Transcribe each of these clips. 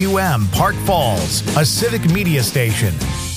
Park Falls, a civic media station.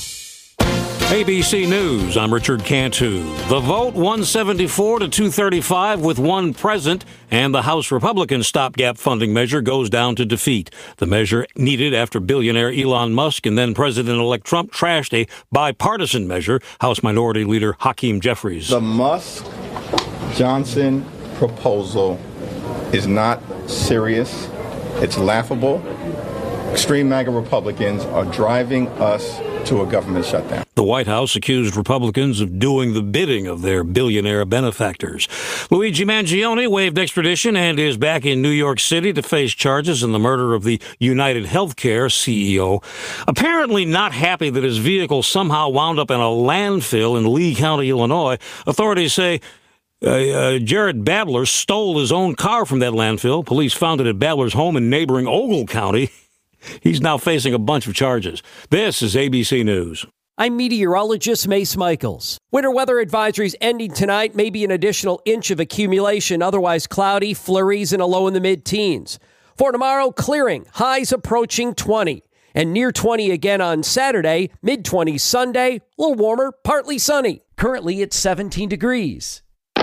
ABC News, I'm Richard Cantu. The vote 174 to 235 with one present, and the House Republican stopgap funding measure goes down to defeat. The measure needed after billionaire Elon Musk and then President-elect Trump trashed a bipartisan measure, House Minority Leader Hakeem Jeffries. The Musk-Johnson proposal is not serious. It's laughable. Extreme MAGA Republicans are driving us to a government shutdown. The White House accused Republicans of doing the bidding of their billionaire benefactors. Luigi Mangione waived extradition and is back in New York City to face charges in the murder of the United Healthcare CEO. Apparently not happy that his vehicle somehow wound up in a landfill in Lee County, Illinois. Authorities say Jared Babler stole his own car from that landfill. Police found it at Babler's home in neighboring Ogle County. He's now facing a bunch of charges. This is ABC News. I'm meteorologist Mace Michaels. Winter weather advisories ending tonight, maybe an additional inch of accumulation, otherwise cloudy, flurries, and a low in the mid-teens. For tomorrow, clearing, highs approaching 20. And near 20 again on Saturday, mid-20s Sunday, a little warmer, partly sunny. Currently it's 17 degrees.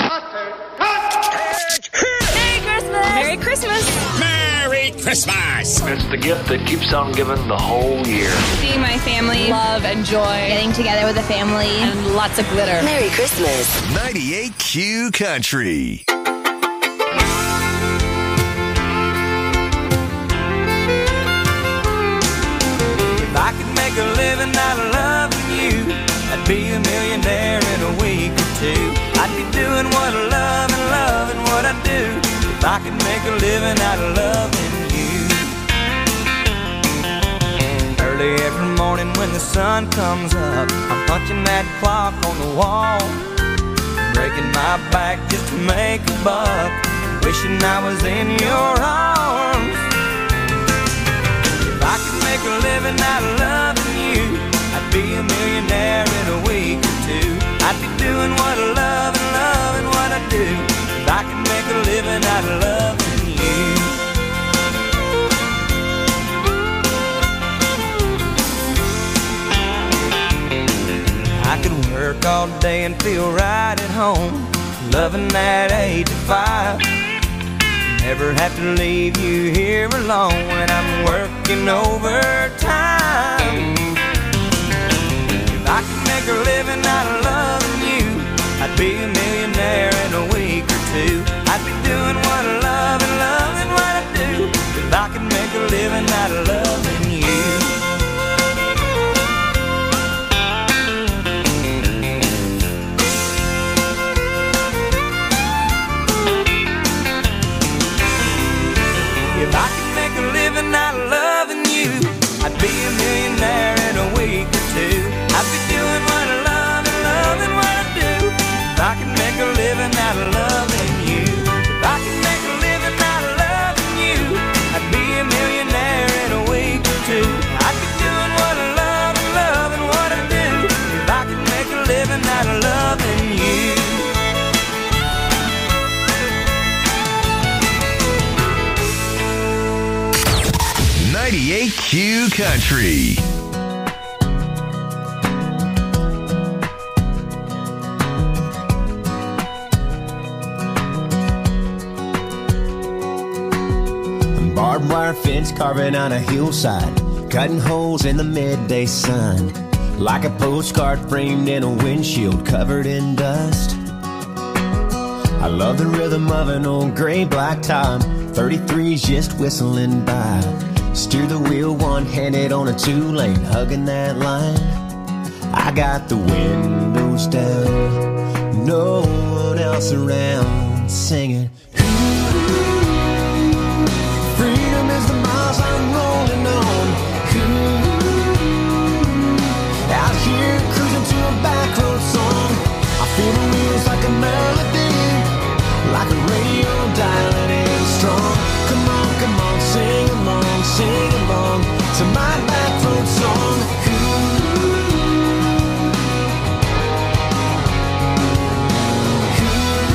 Merry Christmas! Merry Christmas! It's the gift that keeps on giving the whole year. Seeing my family, love and joy, getting together with the family, and lots of glitter. Merry Christmas! 98Q Country. If I could make a living out of loving you, I'd be a millionaire in a week or two. I'd be doing what I love and loving what I do. If I could make a living out of loving you. Early every morning when the sun comes up, I'm punching that clock on the wall, breaking my back just to make a buck, wishing I was in your arms. If I could make a living out of loving you, I'd be a millionaire in a week or two. I'd be doing what I love and loving what I do. If I could make a living out of loving you. I could work all day and feel right at home, loving that 8 to 5. Never have to leave you here alone when I'm working overtime. If I could make a living out of loving you, I'd be a millionaire in a week or two. I'd be doing what I love and loving what I do. If I could make a living out of loving you. If I could make a living out of loving you, I'd be a millionaire in a week or two. I'd be doing what I love and loving what I do. If I could make a living out of loving you. If I could make a living out of loving you, I'd be a millionaire in a week or two. I'd be doing what I love and loving what I do. If I could make a living out of loving you. 98Q Country. Barbed wire fence carving on a hillside, cutting holes in the midday sun, like a postcard framed in a windshield covered in dust. I love the rhythm of an old gray blacktop, 33's just whistling by. Steer the wheel one-handed on a two-lane, hugging that line. I got the windows down, no one else around, singing. Freedom is the miles I'm rolling on. Out here cruising to a back road song. I feel the wheels like a melody, like a radio dialing in strong. Come on, sing along to my back road song.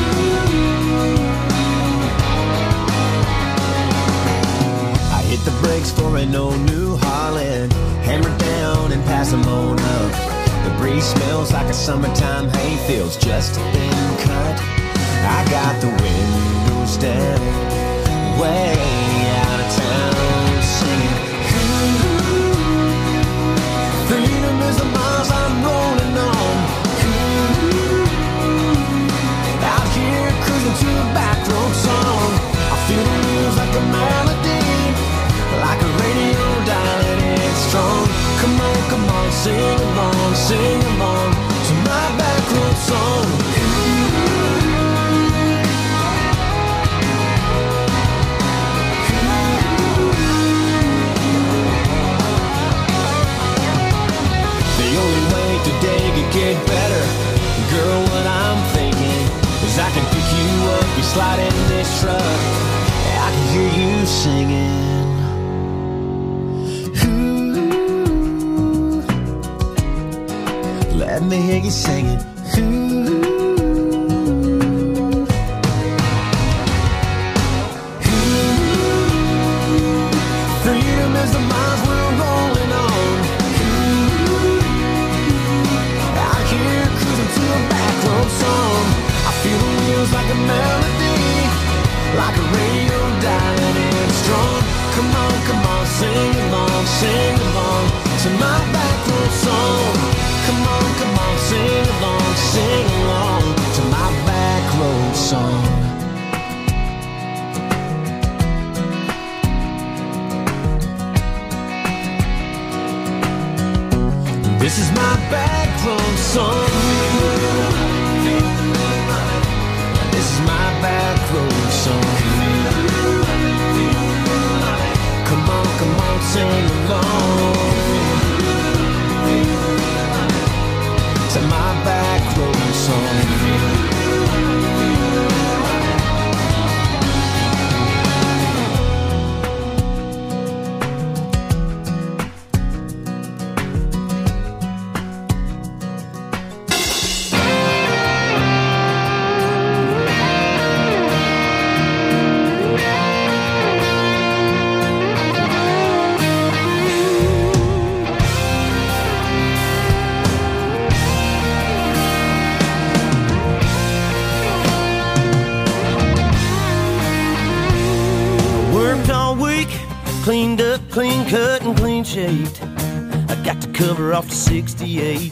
I hit the brakes brakes for an old New Holland. Hammer down and pass them on up. The breeze smells like a summertime hayfield's just a thin cut. I got the windows down, way out of town, singing. Freedom is the miles I'm rolling on. Out here cruising to a back road song. I feel the wheels like a melody, like a radio dial and it's strong. Come on, come on, sing along to my back road song. The only way today could get better, girl, what I'm thinking is I can pick you up, you slide in this truck, I can hear you singing. Let me hear you singing. Freedom is the miles we're rolling on. Out here cruising to a back road song. I feel the wheels like a melody, like a radio dial and it's strong. Come on, sing along to my back road song. Come on, sing along to my back road song. This is my back road song. This is my back road song. Come on, sing along to my back road song. Cleaned up, clean cut, and clean shaved. I got the cover off the 68.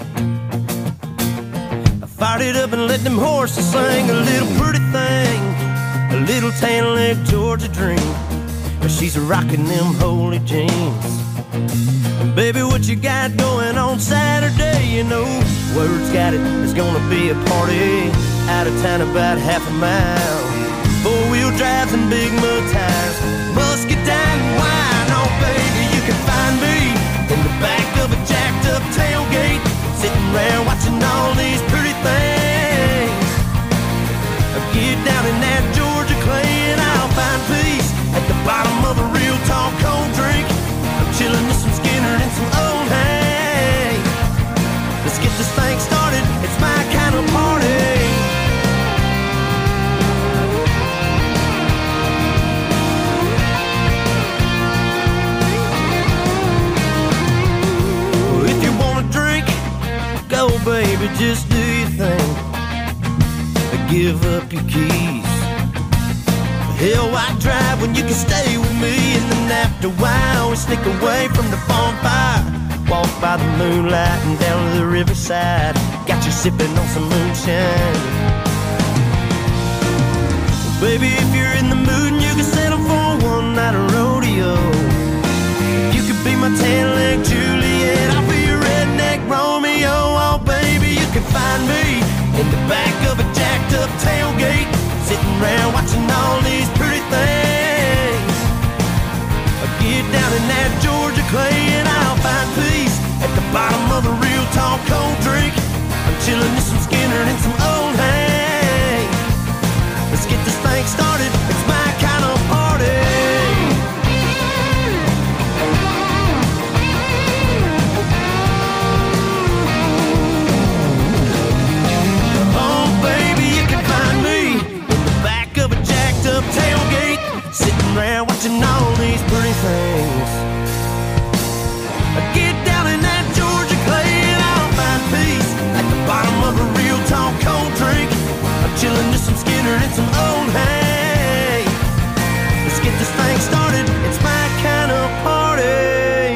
I fired it up and let them horses sing. A little pretty thing, a little tan leg Georgia dream. But she's rocking them holy jeans. And baby, what you got going on Saturday? You know, word's got it, there's gonna be a party out of town about half a mile. Four-wheel drives and big mud tires, muscadine and wine. Oh baby, you can find me in the back of a jacked up tailgate, sitting around watching all these pretty things. Get down in that Georgia clay and I'll find peace at the bottom of a real tall cold drink. I'm chilling with some Skinner and some old hay. Let's get this thing started, it's my kind of party. Go baby, just do your thing. Give up your keys. Hell, why drive when you can stay with me? And then after a while we sneak away from the bonfire, walk by the moonlight and down to the riverside. Got you sipping on some moonshine. Well, baby, if you're in the mood and you can settle for one night of rodeo, you could be my tan-leg Juliet, I'll be your redneck Romeo. Oh baby, you can find me in the back of a jacked up tailgate, sitting around watching all these pretty things. I get down in that Georgia clay and I'll find peace at the bottom of a real tall cold drink. I'm chilling with some Skinner and some old hay. Let's get this thing started, it's my kind of party. Get down in that Georgia clay and I'll find peace at the bottom of a real tall cold drink. I'm chilling to some Skinner and some old hay. Let's get this thing started. It's my kind of party.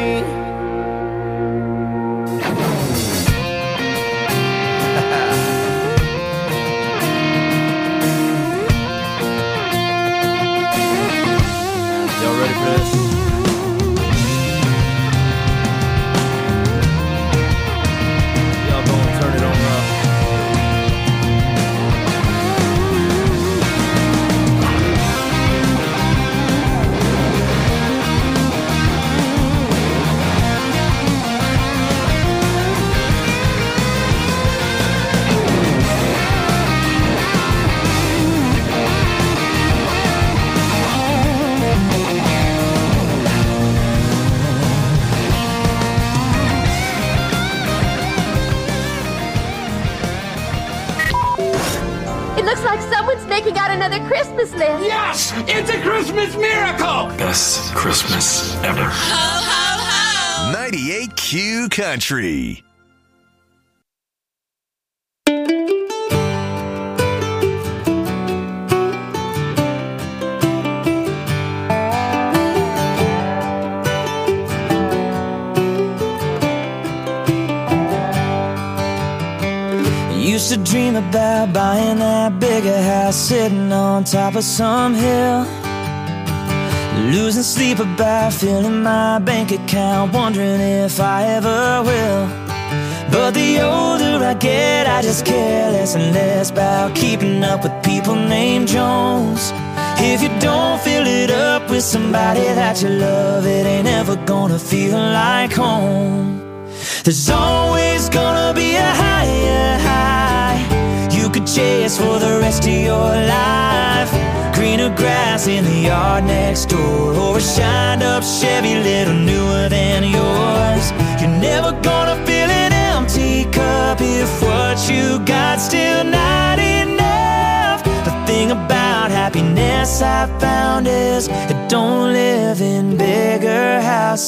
Got another Christmas list. Yes! It's a Christmas miracle! Best Christmas ever. Ho, ho, ho! 98Q Country. Used to dream about buying that bigger house, sitting on top of some hill, losing sleep about filling my bank account, wondering if I ever will. But the older I get, I just care less and less about keeping up with people named Jones. If you don't fill it up with somebody that you love, it ain't ever gonna feel like home. There's always gonna be a higher high you could chase for the rest of your life. Greener grass in the yard next door, or a shined up Chevy little newer than yours. You're never gonna fill an empty cup if what you got still not enough. The thing about happiness I found is it don't live in bigger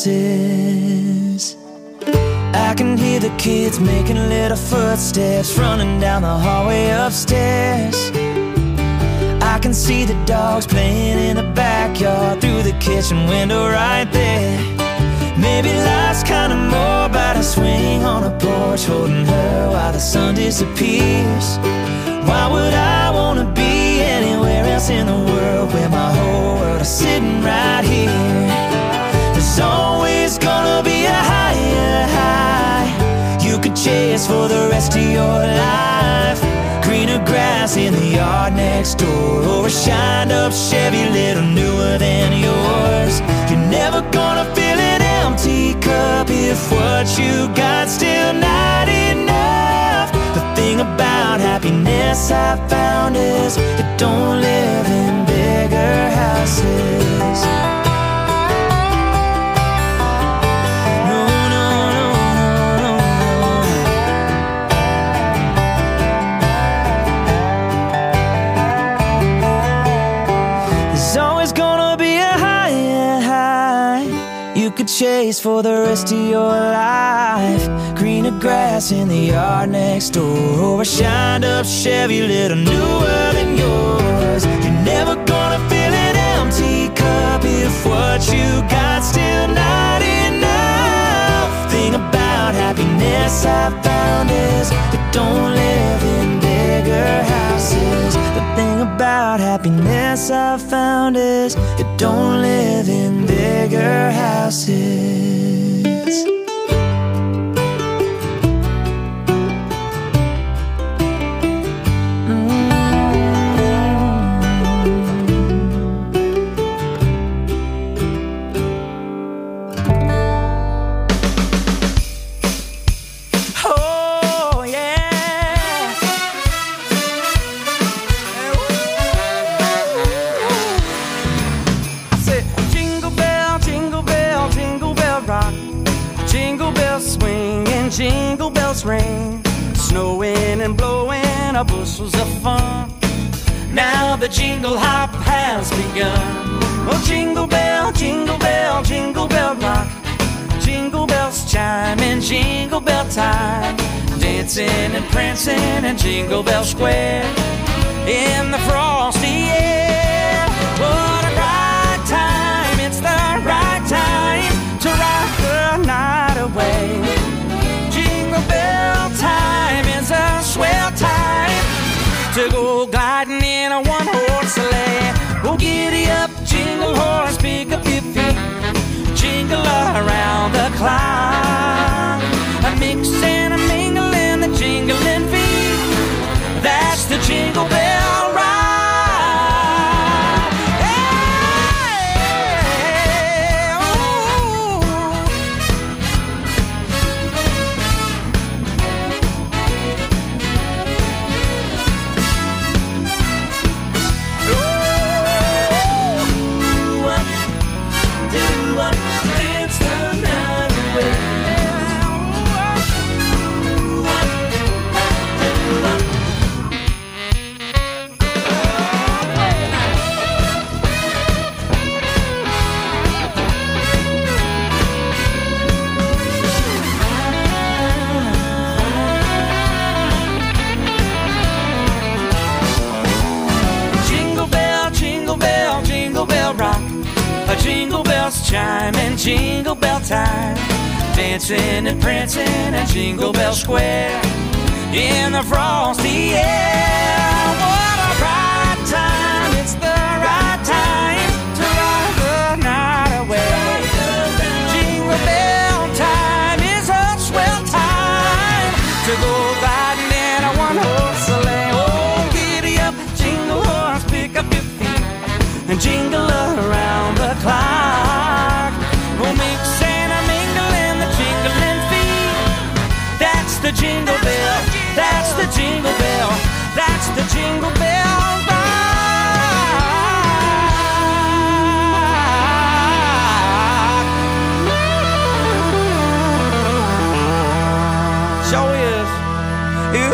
houses. I can hear the kids making little footsteps running down the hallway upstairs. I can see the dogs playing in the backyard through the kitchen window right there. Maybe life's kinda more about a swing on a porch, holding her while the sun disappears. Why would I wanna be anywhere else in the world where my whole world is sitting right here? There's always gonna be a higher high you could chase for the rest of your life. Greener grass in the yard next door, or a shined up Chevy little newer than yours. You're never gonna fill an empty cup if what you got still not enough. The thing about happiness I found is it don't live in bigger houses. Chase for the rest of your life. Greener grass in the yard next door, or a shined up Chevy little newer than yours. You're never gonna fill an empty cup if what you got still not enough. Thing about happiness I found is it don't live in bigger houses. The thing about happiness I found is it don't live in bigger houses. Jingle bells ring, snowing and blowing our bushels of fun. Now the jingle hop has begun. Oh, jingle bell, jingle bell, jingle bell rock. Jingle bells chime and jingle bell time, dancing and prancing in Jingle Bell Square in the frosty air. What a right time, it's the right time to rock the night away. Jingle bell time is a swell time to go gliding in a one-horse sleigh. Go giddy up, jingle horse, pick up your feet, jingle around the clock. A mix and a mingle in the jingling feet. That's the Jingle Bell Ride. Hey, oh. Dance the night away. Jingle bell, jingle bell, jingle bell rock. Jingle bells chime and jingle bell time, dancing and prancing at Jingle Bell Square in the frosty air. What a right time, it's the right time to rock the night away. Jingle bell time is a swell time to go gliding in a one-horse sleigh. Oh, giddy up, jingle horse, pick up your feet and jingle around the clock. We'll mix and a mingle in the jingling feet. That's the Jingle Bell, that's the Jingle Bell, that's the Jingle Bell ride. Sure is. Ooh.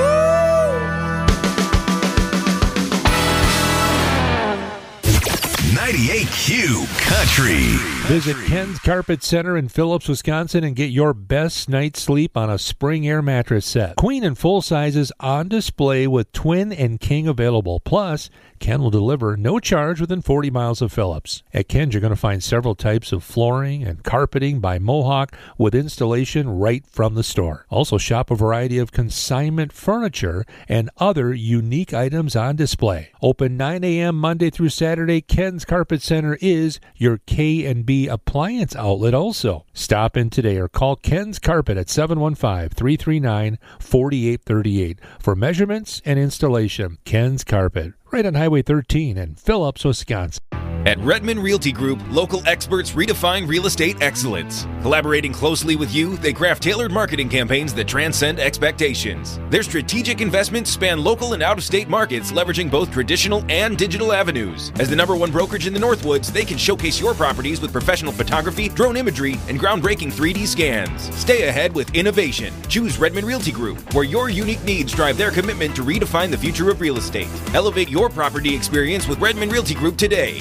98Q Country. Visit Ken's Carpet Center in Phillips, Wisconsin and get your best night's sleep on a spring air mattress set. Queen and full sizes on display with twin and king available. Plus, Ken will deliver no charge within 40 miles of Phillips. At Ken's, you're going to find several types of flooring and carpeting by Mohawk with installation right from the store. Also, shop a variety of consignment furniture and other unique items on display. Open 9 a.m. Monday through Saturday, Ken's Carpet Center is your K&B appliance outlet also. Stop in today or call Ken's Carpet at 715-339-4838 for measurements and installation. Ken's Carpet, right on Highway 13 in Phillips, Wisconsin. At Redmond Realty Group, local experts redefine real estate excellence. Collaborating closely with you, they craft tailored marketing campaigns that transcend expectations. Their strategic investments span local and out-of-state markets, leveraging both traditional and digital avenues. As the #1 brokerage in the Northwoods, they can showcase your properties with professional photography, drone imagery, and groundbreaking 3D scans. Stay ahead with innovation. Choose Redmond Realty Group, where your unique needs drive their commitment to redefine the future of real estate. Elevate your property experience with Redmond Realty Group today.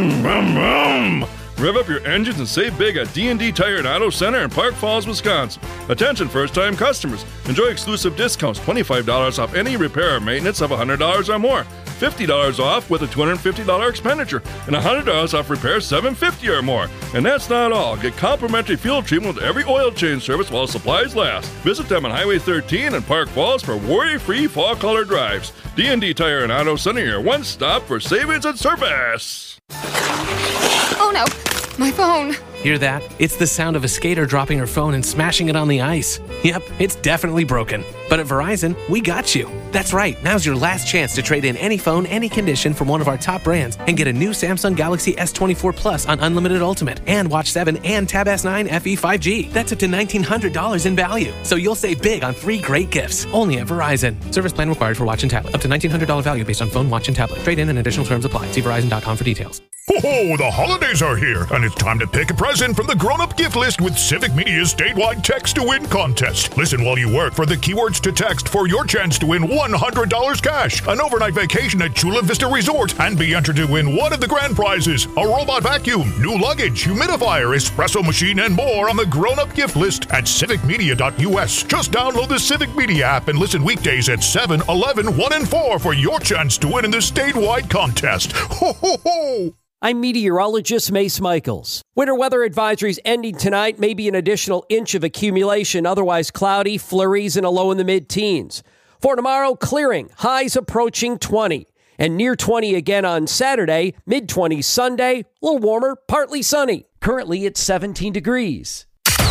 Rev up your engines and save big at D&D Tire and Auto Center in Park Falls, Wisconsin. Attention first-time customers. Enjoy exclusive discounts, $25 off any repair or maintenance of $100 or more, $50 off with a $250 expenditure, and $100 off repairs $750 or more. And that's not all. Get complimentary fuel treatment with every oil change service while supplies last. Visit them on Highway 13 in Park Falls for worry-free fall color drives. D&D Tire and Auto Center, your one stop for savings and service. Oh no, my phone. Hear that? It's the sound of a skater dropping her phone and smashing it on the ice. Yep, it's definitely broken. But at Verizon, we got you. That's right, now's your last chance to trade in any phone, any condition from one of our top brands and get a new Samsung Galaxy S24 Plus on Unlimited Ultimate and Watch 7 and Tab S9 FE 5G. That's up to $1,900 in value. So you'll save big on 3 great gifts. Only at Verizon. Service plan required for watch and tablet. Up to $1,900 value based on phone, watch, and tablet. Trade in and additional terms apply. See Verizon.com for details. Ho-ho-ho! The holidays are here, and it's time to pick a present from the grown-up gift list with Civic Media's statewide text-to-win contest. Listen while you work for the keywords to text for your chance to win $100 cash, an overnight vacation at Chula Vista Resort, and be entered to win one of the grand prizes, a robot vacuum, new luggage, humidifier, espresso machine, and more on the grown-up gift list at civicmedia.us. Just download the Civic Media app and listen weekdays at 7, 11, 1, and 4 for your chance to win in the statewide contest. Ho, ho, ho! I'm meteorologist Mace Michaels. Winter weather advisories ending tonight, maybe an additional inch of accumulation, otherwise cloudy, flurries, and a low in the mid-teens. For tomorrow, clearing, highs approaching 20. And near 20 again on Saturday, mid-20s Sunday, a little warmer, partly sunny. Currently it's 17 degrees.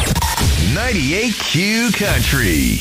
98Q Country.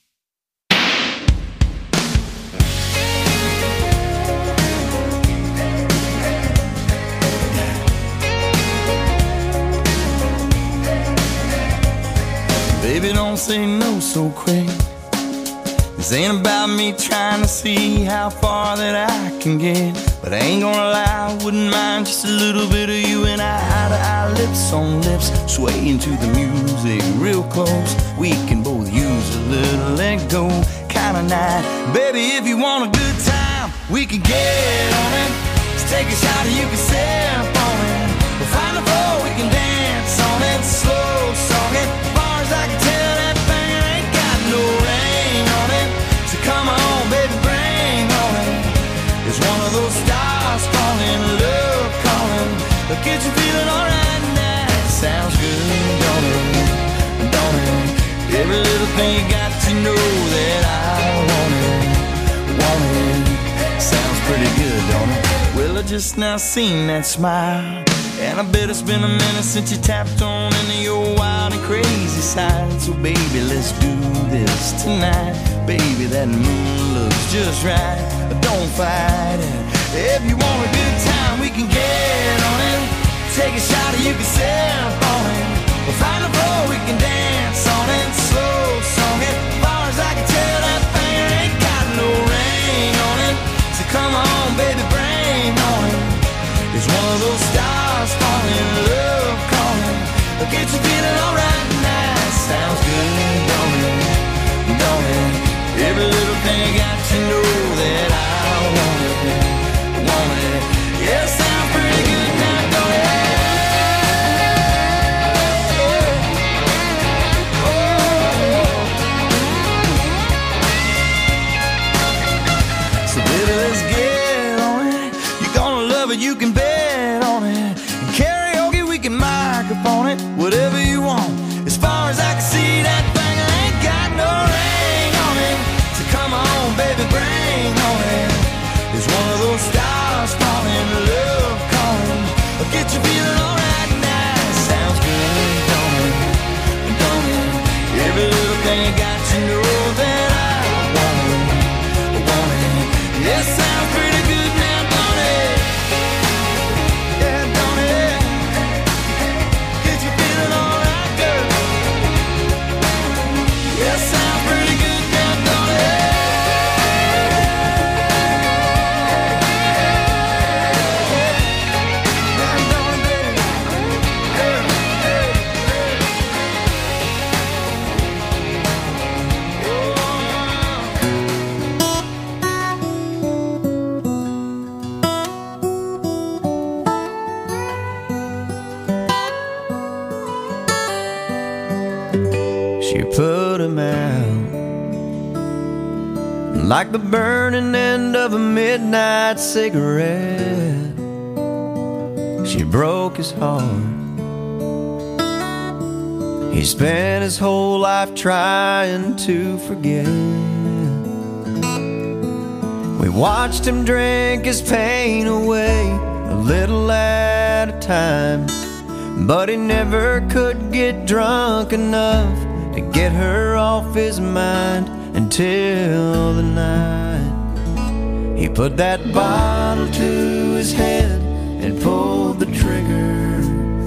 Baby, don't say no so quick. This ain't about me trying to see how far that I can get. But I ain't gonna lie, I wouldn't mind just a little bit of you and I, eye to eye, lips on lips, swaying to the music real close. We can both use a little let go kind of night. Baby, if you want a good time, we can get on it. Let's take a shot and you can sip on it. We'll find a floor, we can dance on it. Slow song it. As far as I can tell, that thing ain't got no ring on it. So come on, baby, bring on it. It's one of those stars calling, love calling. But get you feeling alright now. Sounds good, don't it? Don't it? Every little thing you got to know that I want it. Sounds pretty good, don't it? Well, I just now seen that smile, and I bet it's been a minute since you tapped on into your wild and crazy side. So baby, let's do this tonight. Baby, that moon looks just right. Don't fight it. If you want a good time, we can get on it. Take a shot and you can sip on it. We'll find a floor, we can dance on it. Slow song it. As far as I can tell, that thing ain't got no ring on it. So come on, baby, bring on it. It's one of those stars falling, love calling. Get you feeling alright now. Sounds good, don't it? Don't it? Every little thing got to know that I want it. Yeah, sounds pretty good now, don't it? So baby, let's get on it. You're gonna love it, you can bet on it. And karaoke, we can microphone it. Whatever you want. As far as I can see, that thing ain't got no ring on it. So come on, baby, bring on it. It's one of those stars falling, love calling. Get you feeling alright now. Sounds good, don't it? Don't it? Every little thing you got to know that I want it. Yeah, sounds pretty good now, don't it? Yeah, don't it? Get you feeling alright, girl. Yeah, sounds pretty good now, don't it? She put him out like the burning end of a midnight cigarette. She broke his heart. He spent his whole life trying to forget. We watched him drink his pain away, a little at a time. But he never could get drunk enough to get her off his mind until the night he put that bottle to his head and pulled the trigger,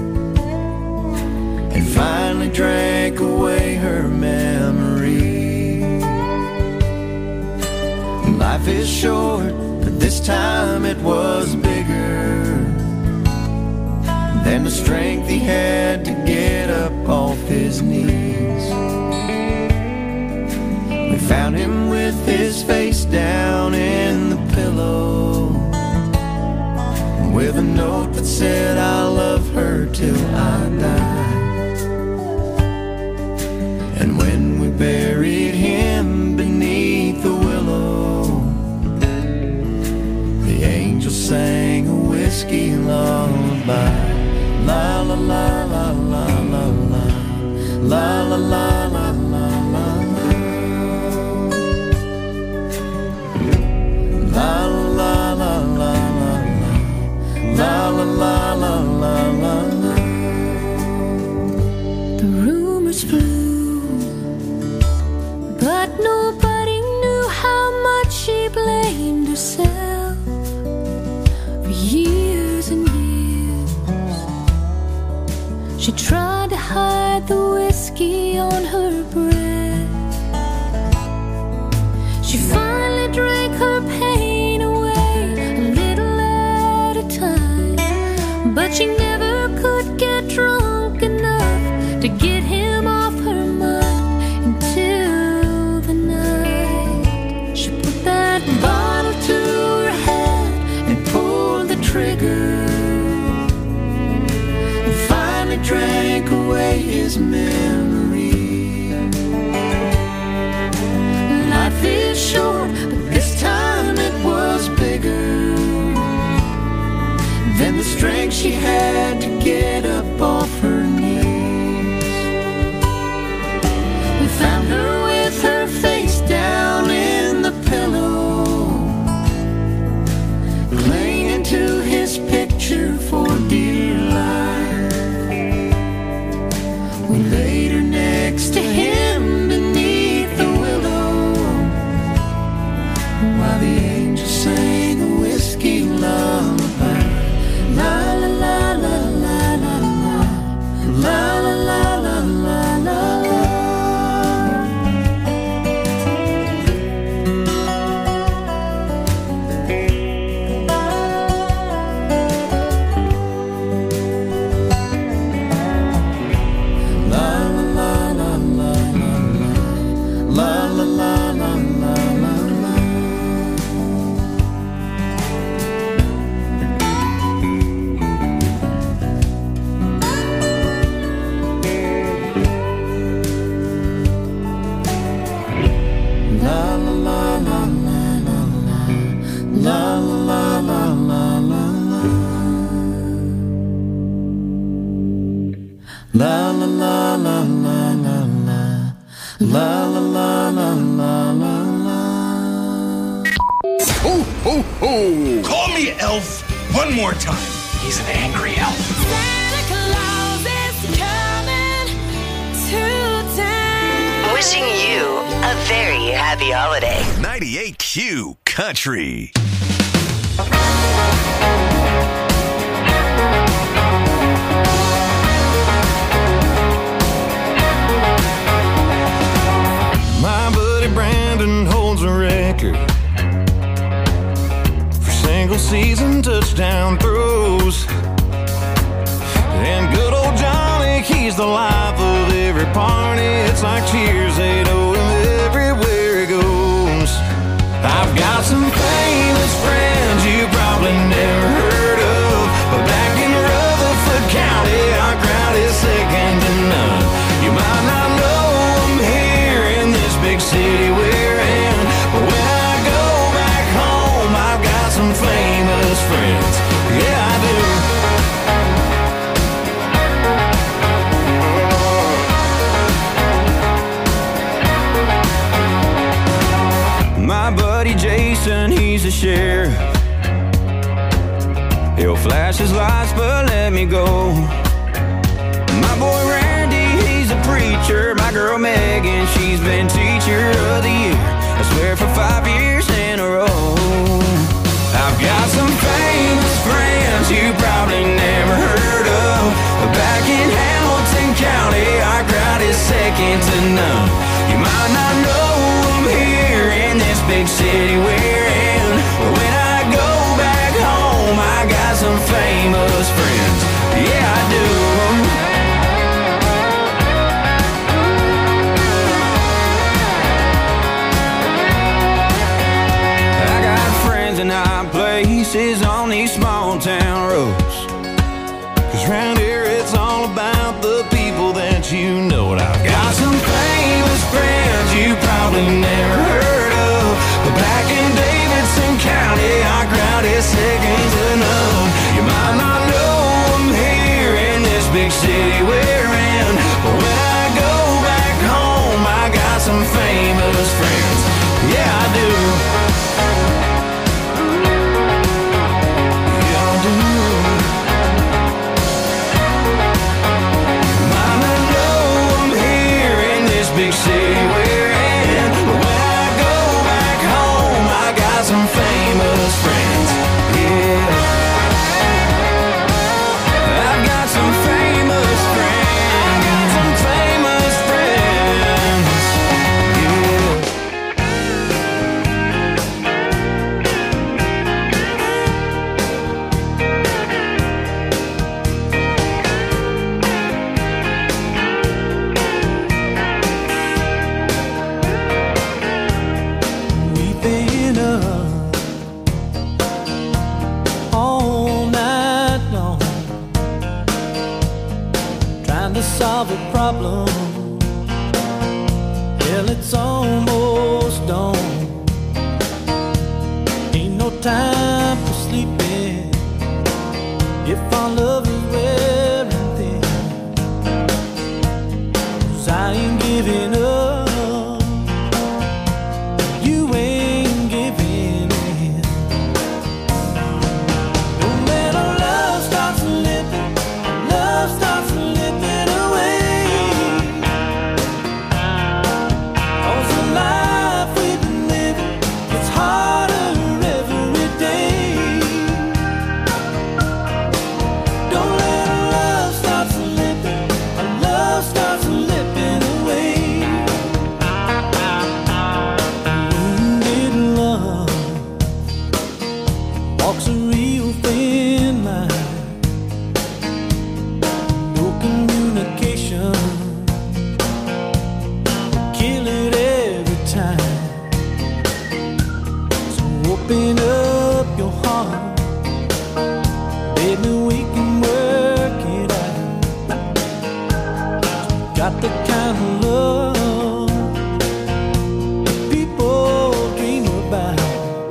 and finally drank away her memory. Life is short, but this time it was bigger. and the strength he had to get up off his knees. We found him with his face down in the pillow, with a note that said, I love her till I die. And when we buried him beneath the willow, the angel sang a whiskey lullaby. La la la la la la la, la la la la la la, la la la la la, la la la la la la la. The rumors flew, but nobody knew how much she blamed herself for years and years. She tried to hide the whiskey on her breath. She finally drank her pain away a little at a time, but she never could get drunk enough to get him off her mind until the night she put that bottle to her head and pulled the trigger, and finally drank away his memory. Life is short, but this time it was bigger than the strength she had to get up off her knees. We found her with her face down in the pillow, clinging to his picture for dear life. We laid her next to him beneath the willow, while the angel sang a whiskey lullaby. La la la la la la la, la la la la la la la. La la la la la la la, la la la la la la la. Ho, ho, ho! Call me Elf one more time. He's an angry elf. Santa Claus is coming to town. Wishing you a very happy holiday. 98Q Country. My buddy Brandon holds a record for single season touchdown throws. And good old Johnny, he's the life of every party. It's like cheers, they know him everywhere he goes. I've got some famous friends you probably never heard of, but back in Rutherford County, our crowd is second to none. You might not know them here in this big city we're in, but when I go back home, I've got some famous friends. Yeah, I do. My buddy Jason, he's a sheriff. He'll flash his lights, but let me go. My boy Randy, he's a preacher. My girl Megan, she's been teacher of the year, I swear for 5 years in a row. I've got some famous friends you probably never heard of, but back in Hamilton County, our crowd is second to none. You might not know them here in this big city we're in, but when I go back home, I got some famous friends. Yeah, I do. faces on these small town roads. 'Cause round here it's all about the people that you know. And I've got some famous friends you probably never heard of, but back in Davidson County our crowd is second to none. You might not know them here in this big city we're in, but when I go back home I got some famous friends. Yeah, I do. Big city we're in, but when I go back home I got some famous friends. Yeah, I've got some famous friends. I got some famous friends. Solve a problem. Well, it's almost dawn. Ain't no time for sleeping if our love is wearing thin. 'Cause I ain't giving up, you ain't giving in. No matter love starts slipping, love starts slipping away. Open up your heart, baby, we can work it out. Got the kind of love people dream about.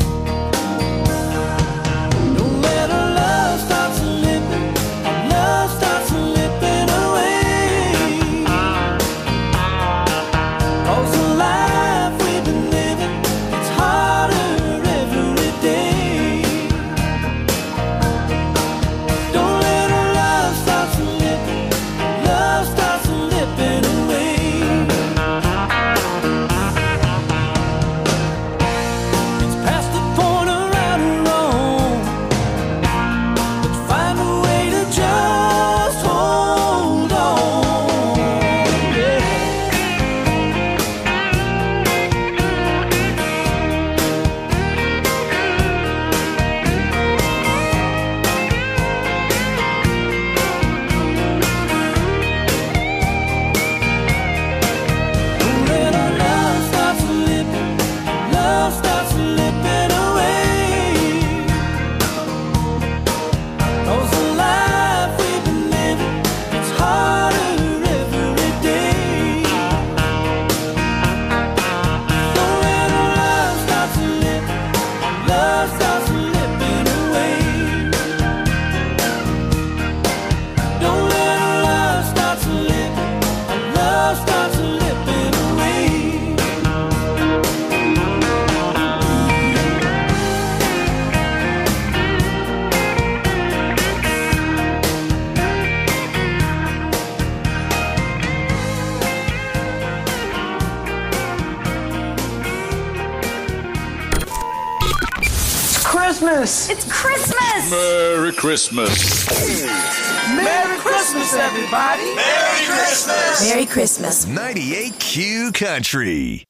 No matter love starts slipping, love starts slipping away. 'Cause the life we've been living, it's harder. Christmas! It's Christmas! Merry Christmas! Merry Christmas, everybody! Merry Christmas! Merry Christmas! 98Q Country.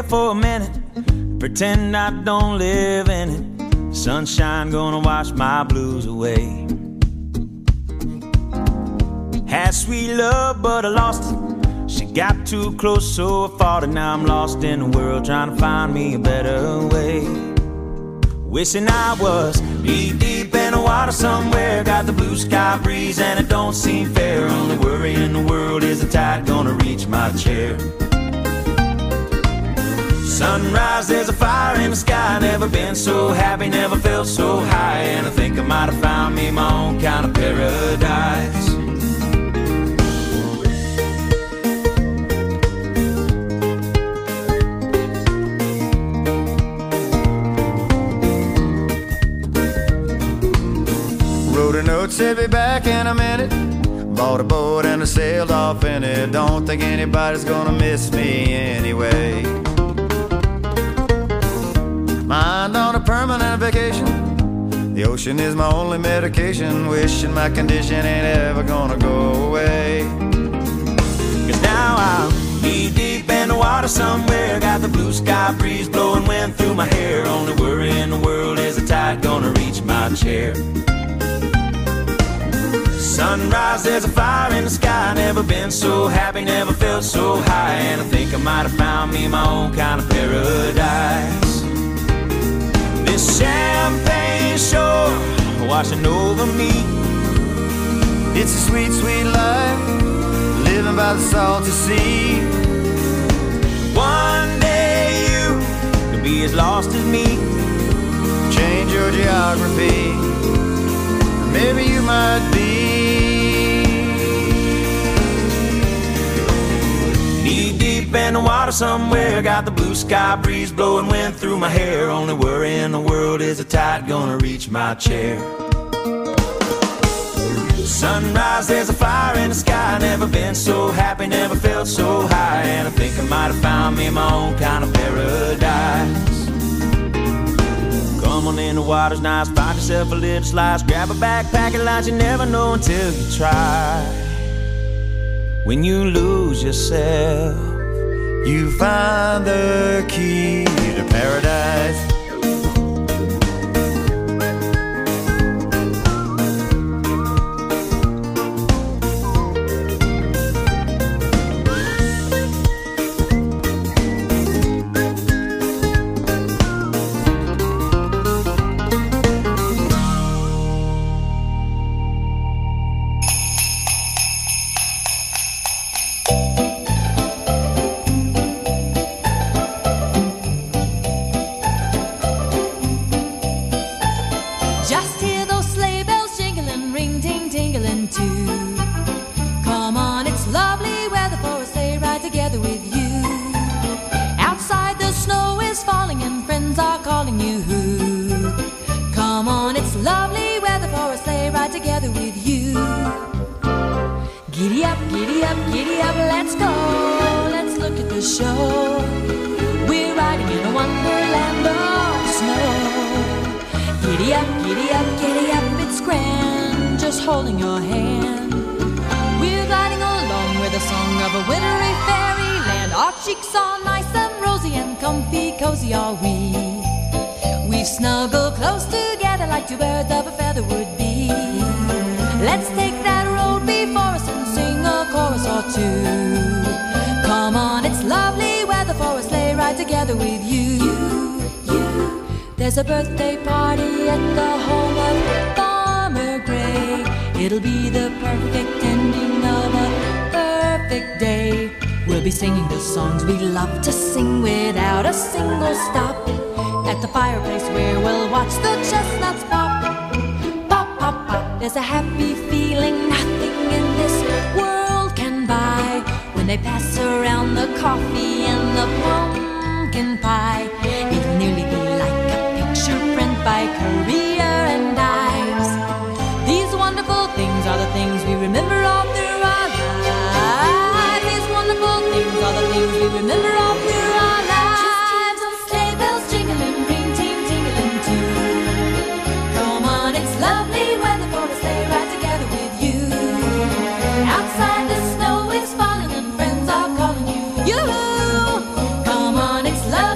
for a minute, pretend I don't live in it. Sunshine gonna wash my blues away. Had sweet love, but I lost it. She got too close, so I fought it. Now I'm lost in the world, trying to find me a better way. Wishing I was deep in the water somewhere. Got the blue sky breeze and it don't seem fair. Only worry in the world is the tide gonna reach my chair. Sunrise, there's a fire in the sky. Never been so happy, never felt so high. And I think I might have found me my own kind of paradise. Wrote a note, said be back in a minute. Bought a boat and I sailed off in it. Don't think anybody's gonna miss me anyway. Mind on a permanent vacation. The ocean is my only medication. Wishing my condition ain't ever gonna go away. Cause now I'm deep in the water somewhere. Got the blue sky breeze blowing wind through my hair. Only worry in the world is the tide gonna reach my chair. Sunrise, there's a fire in the sky. Never been so happy, never felt so high. And I think I might have found me my own kind of paradise. This champagne shore washing over me. It's a sweet, sweet life, living by the salty sea. One day you could be as lost as me. Change your geography, maybe you might be. Deep in the water somewhere. Got the blue sky breeze blowing wind through my hair. Only worry in the world is the tide gonna reach my chair. Sunrise, there's a fire in the sky. Never been so happy, never felt so high. And I think I might have found me my own kind of paradise. Come on in, the water's nice. Find yourself a little slice. Grab a backpack and lunch. You never know until you try. When you lose yourself, you find the key to paradise. Holding your hand, we're gliding along with the song of a wintry fairyland. Our cheeks are nice and rosy and comfy, cozy are we. We've snuggled close together like two birds of a feather would be. Let's take that road before us and sing a chorus or two. Come on, it's lovely weather for a sleigh ride together with you. There's a birthday party at the home of Farmer Gray. It'll be the perfect ending of a perfect day. We'll be singing the songs we love to sing without a single stop. At the fireplace where we'll watch the chestnuts pop. Pop, pop, pop. There's a happy feeling nothing in this world can buy. When they pass around the coffee and the pumpkin pie. It'll nearly be like a picture print by Currier and Ives. These wonderful things are the things we remember all through our lives. These wonderful things are the things we remember all through our lives. Just hear those sleigh bells jingling, ring, ting, tingling too. Come on, it's lovely weather for a sleigh ride together with you. Outside the snow is falling and friends are calling you. Yoo-hoo! Come on, it's lovely.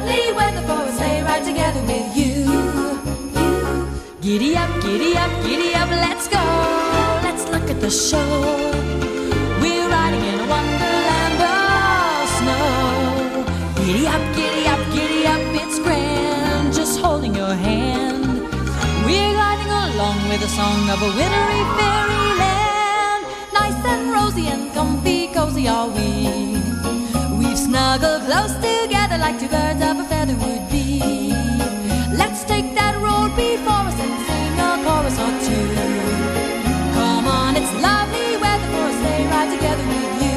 up, let's go. Let's look at the shore. We're riding in a wonderland of snow. Giddy up, giddy up, giddy up, it's grand, just holding your hand. We're gliding along with the song of a wintry fairyland. Nice and rosy and comfy, cozy are we. We've snuggled close together like two birds of a feather would be. Let's take that road before us and sing a chorus or two. Come on, it's lovely weather for a sleigh ride together with you.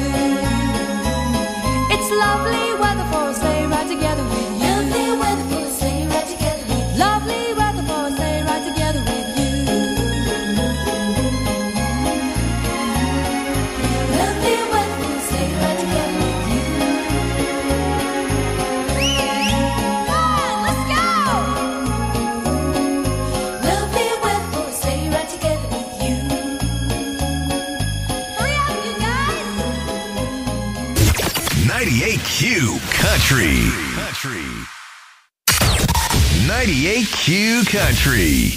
It's lovely weather for a sleigh ride together with you. Lovely weather for a sleigh ride together with you. Lovely weather for a sleigh ride together with you. Lovely weather for a sleigh ride together with you. Come on, let's go! Lovely weather for a sleigh ride together with you. Hurry up, you guys! 98Q Country. 98Q Country.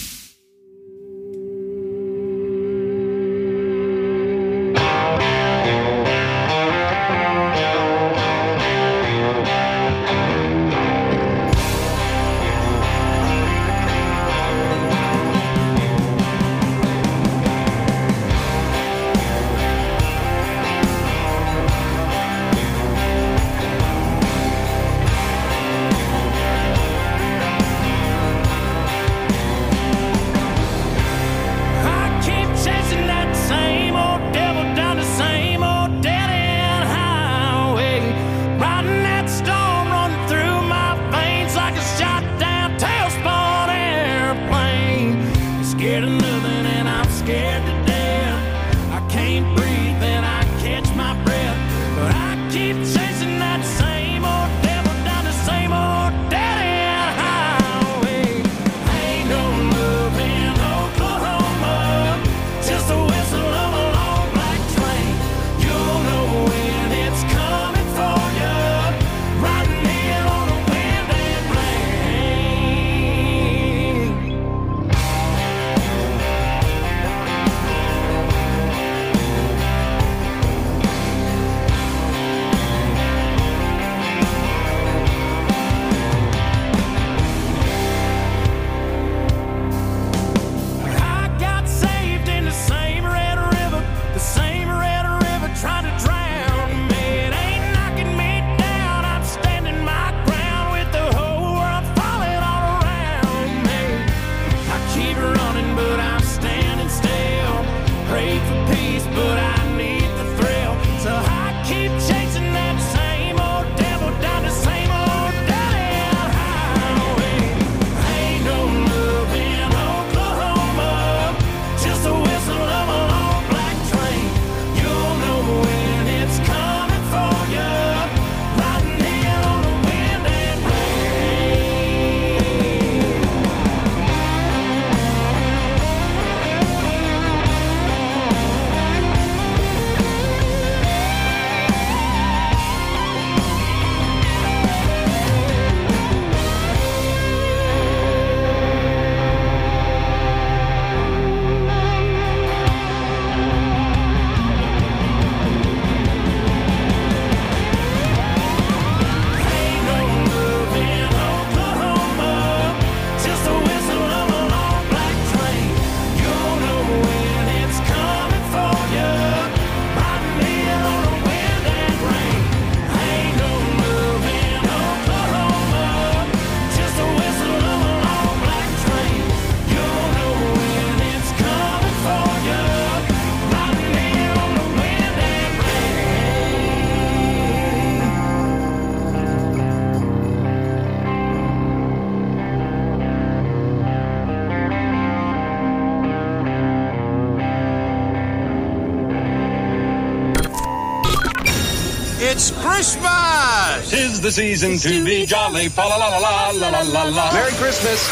It's Christmas! 'Tis the season to be jolly. Fa la la la la la la la la. Merry Christmas.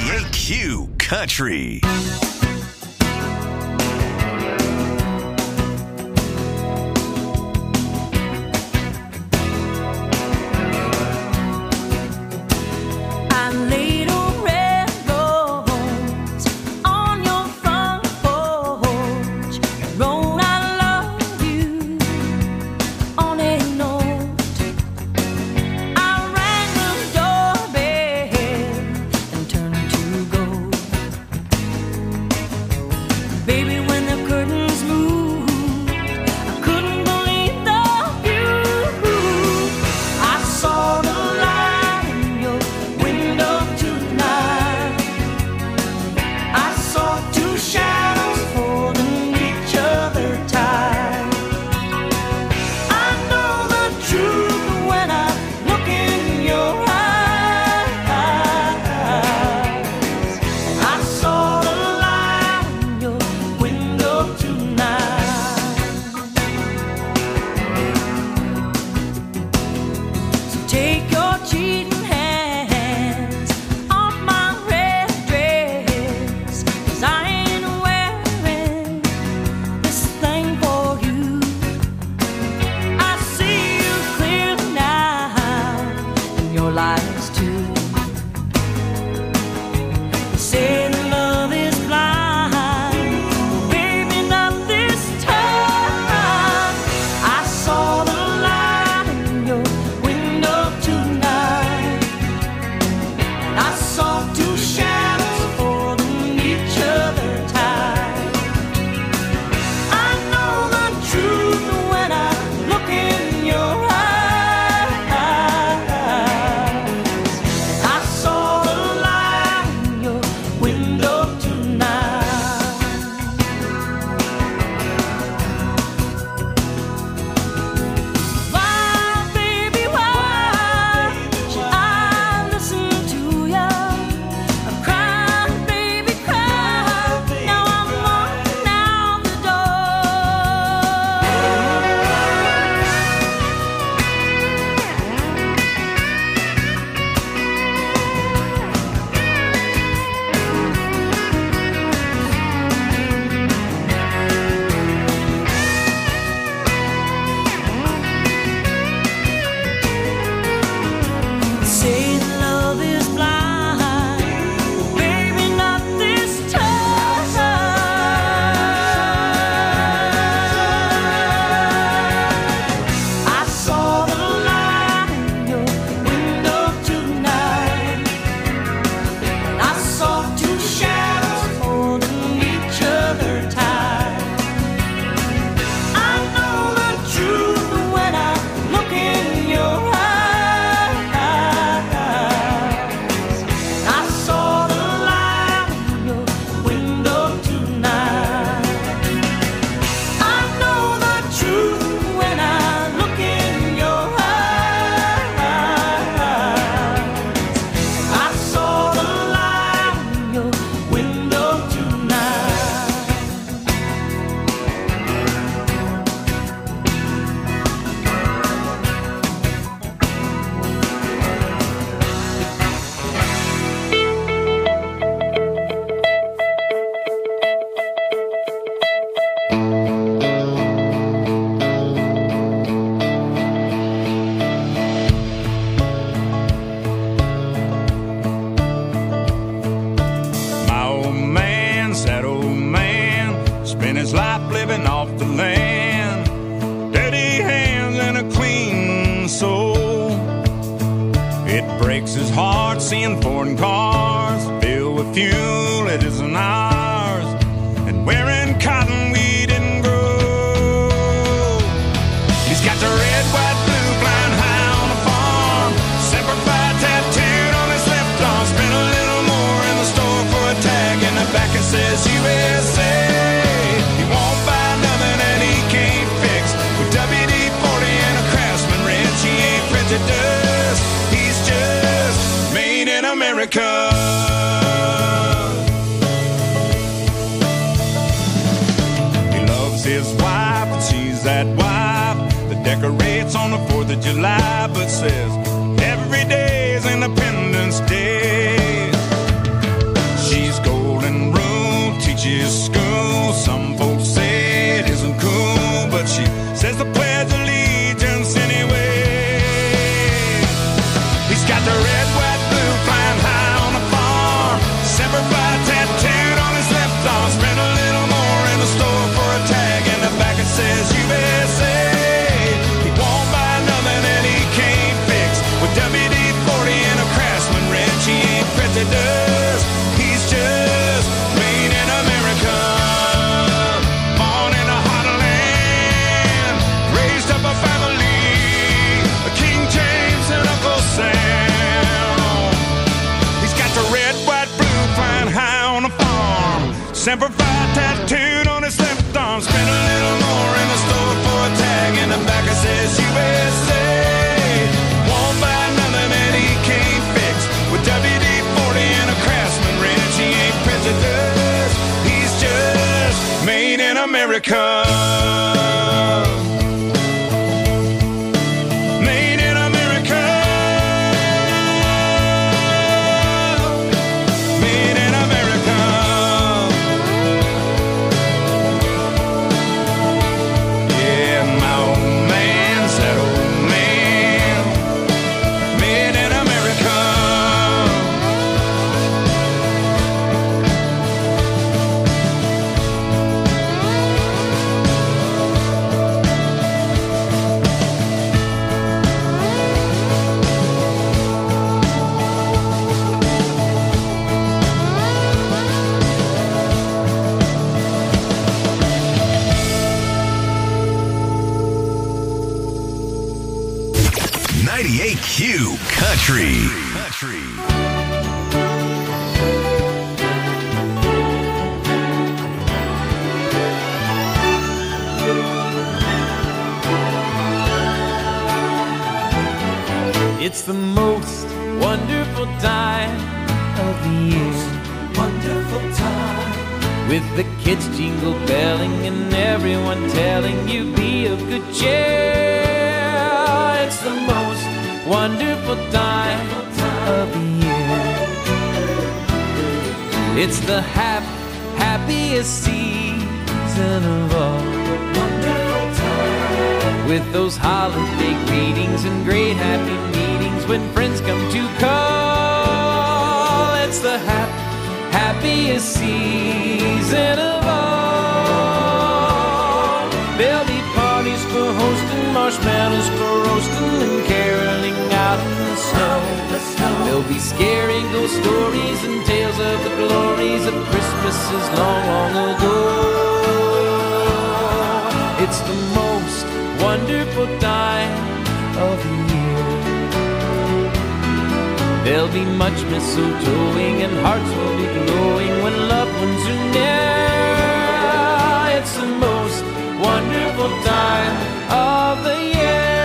98Q Country. I laid a red rose on your front porch. the land, dirty hands and a clean soul. It breaks his heart seeing foreign cars filled with fuel it isn't ours, and wearing cotton we didn't grow. He's got the red, white, blue flying high on the farm, Semper Fi tattooed on his left arm. Spent a little more in the store for a tag, in the back it says USA. He won't buy nothing and he can't fix, with WD-40 and a Craftsman wrench. He ain't prejudiced, he's just made in America. He loves his wife and she's that wife that decorates on the 4th of July, but says every day is Independence Day. She's golden rule, teaches school. Some folks say it isn't cool, but she says the Pledge of Allegiance anyway. He's got the red, white, blue flying high on the farm, Semper Fi tattooed on his left arm. Spent a little more in the store for a tag, in the back it says USA. He won't buy nothing and he can't fix, with WD-40 and a Craftsman wrench. He ain't prejudiced, he's just made in America. Born in a hot land, raised up a family, a King James and Uncle Sam. He's got the red, white, blue flying high on the farm, Semper Fi tattooed on his left arm. Spent a little more in the store for a tag, in the back it says USA. Won't buy nothing and he can't fix, with WD-40 and a Craftsman wrench. He ain't prejudiced, he's just made in America. Made in America. Made in America. Yeah, my old man's that old man. Made in America. Q Country. It's the most wonderful time of the year. Wonderful time. With the kids jingle belling and everyone telling you be of good cheer. It's the most wonderful time of the year. It's the happiest season of all. Wonderful time. With those holiday greetings and great happy meetings when friends come to call. It's the happiest season of all. There'll be parties for hosting, marshmallows for roasting, and caroling out in the snow. There'll be scary ghost stories and tales of the glories of Christmases long, long ago. It's the most wonderful time of the year. There'll be much mistletoeing and hearts will be glowing when loved ones are near. It's the most wonderful time of the year.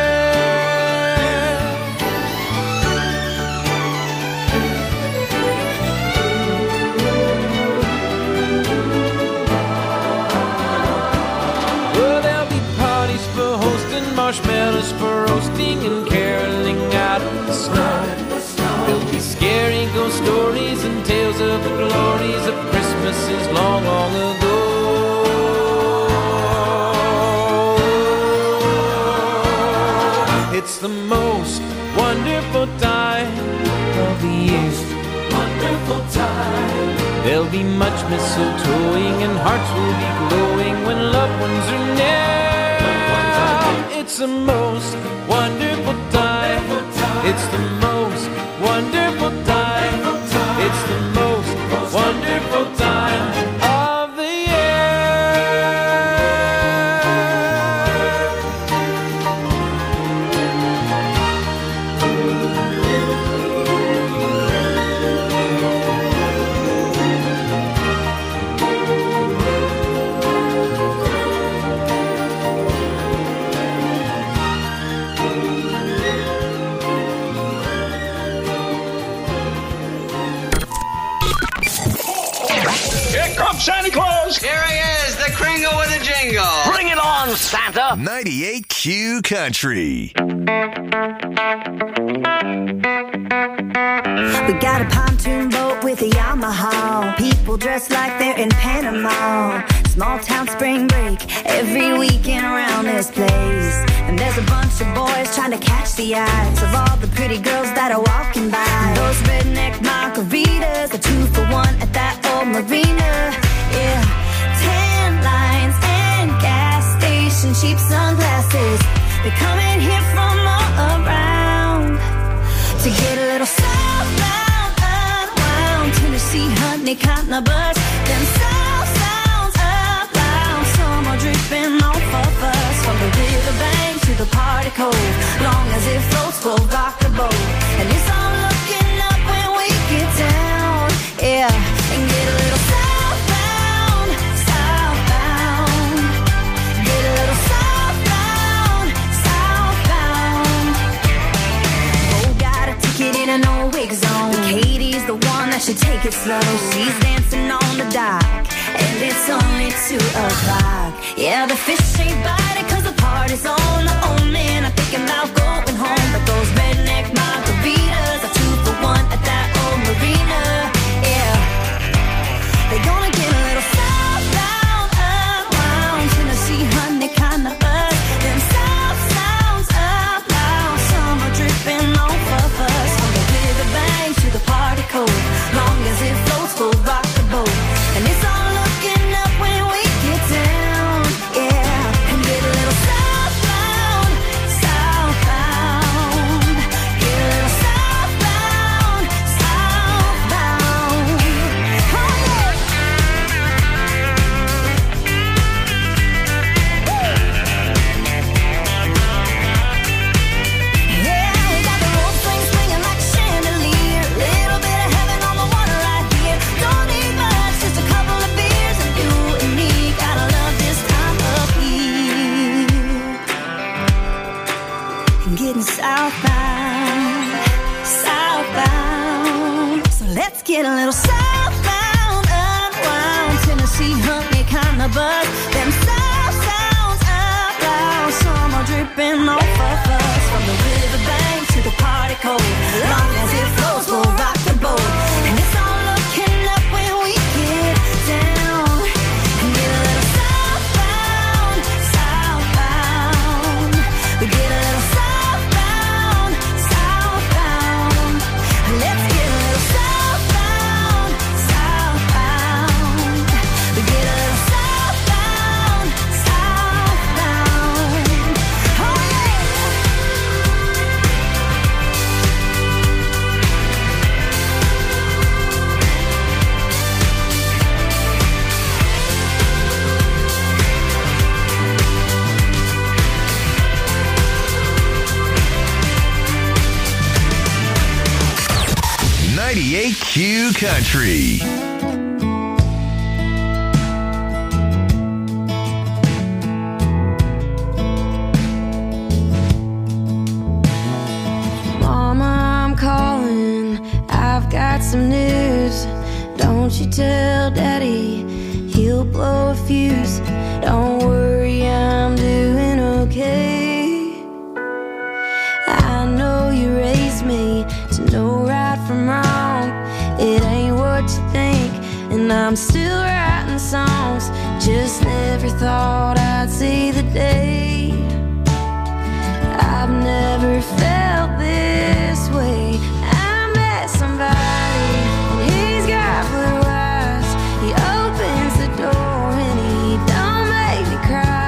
Well, there'll be parties for hosting, marshmallows for roasting, and caroling out in the snow. There'll be scary ghost stories and tales of the glories of Christmases long, long ago. It's the most wonderful time of the year. Wonderful time. There'll be much mistletoeing and hearts will be glowing when loved ones are near. It's the most wonderful time. It's the most wonderful time. It's the most wonderful time of the Santa Claus! Here he is, the Kringle with a jingle. Bring it on, Santa! 98Q Country. We got a pontoon boat with a Yamaha. People dressed like they're in Panama. Small town spring break every weekend around this place. And there's a bunch of boys trying to catch the eyes of all the pretty girls that are walking by. Those redneck margaritas, a 2-for-1 at that old marina. Yeah, tan lines and gas station, cheap sunglasses. They're coming here from all around to get a little southbound, unwound. Tennessee, honey, cotton, a bus. Them south sounds up loud. Some are dripping off of us. From the riverbank to the party cove. Long as it floats, we'll rock the boat. And it's all looking up when we get down. Yeah, and get a little southbound, southbound. Get a little southbound, southbound. Oh, got a ticket in an old wig zone. Katie's the one that should take it slow. She's dancing on the dock, and it's only 2 o'clock. Yeah, the fish ain't biting 'cause the party's on. The old man, I'm thinking about going home. But those redneck margaritas are 2-for-1 at that old marina. Yeah, they're gonna get a little southbound, unwound. Tennessee, honey, kind of us. Them south sounds up loud. Some are dripping off of us. From the riverbank to the party cove. Long as it floats, we'll rock the boat. And it's all looking up when we get down. Yeah, and get a little southbound, southbound. Get a little southbound, southbound. Oh, yeah. Yeah, we got the road flame swinging like a chandelier. Little bit of heaven on the water right here. Don't need much, just a couple of beers, and you and me gotta love this time of year. And getting southbound, southbound. So let's get a little southbound, unwound. Tennessee, honey, kind of buzz. Them south sounds up loud. Some are dripping off of us. From the riverbank to the party cove. Long as it flows, we'll rock the boat. And it's all looking up when we get down. And get a little southbound, southbound. We get a little southbound, southbound. Let's get a little southbound, southbound. We get a little southbound, southbound. Oh yeah. .98Q Country. Mama, I'm calling. I've got some news. Don't you tell Daddy, he'll blow a fuse. Don't worry, I'm doing okay. I know you raised me to know right from wrong. It ain't what you think, and I'm still writing songs. Just never thought I'd see the day. I've never felt this way. I met somebody, and he's got blue eyes. He opens the door, and he don't make me cry.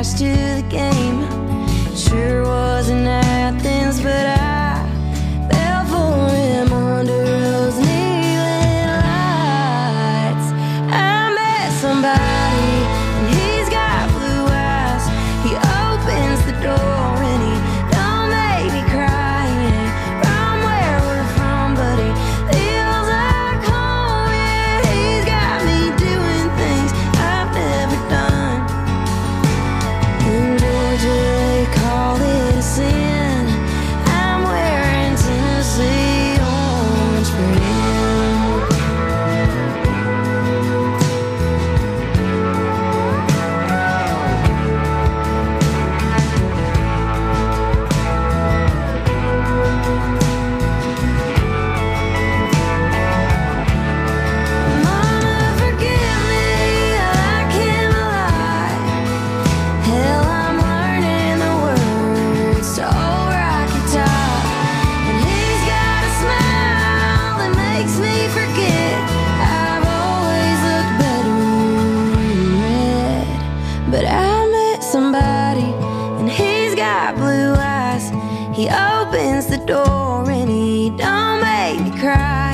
crash to the game. Sure was in Athens, but I fell for him under those neon lights. I met somebody, and he's got blue eyes. He opens the door and he don't make me cry. He ain't from where we're from, but he feels like home. Yeah, he's got me doing things I've never done. In Georgia they call it a sin. I'm wearing Tennessee orange for him. Mama, forgive me, I can't lie. Hell, I'm learning the words to Old Rocky Top. And he's got a smile that makes me forget I've always looked better in red. But I met somebody, and he's got blue eyes. He opens the door and he don't make me cry.